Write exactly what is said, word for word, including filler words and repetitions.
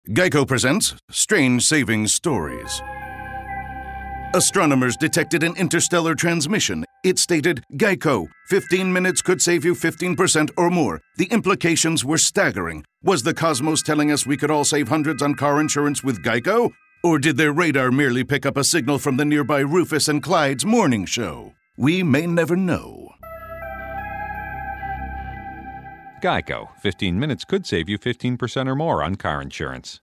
Geico presents Strange Savings Stories. Astronomers detected an interstellar transmission. It stated, Geico, fifteen minutes could save you fifteen percent or more. The implications were staggering. Was the cosmos telling us we could all save hundreds on car insurance with Geico? Or did their radar merely pick up a signal from the nearby Rufus and Clyde's morning show? We may never know. Geico. fifteen minutes could save you fifteen percent or more on car insurance.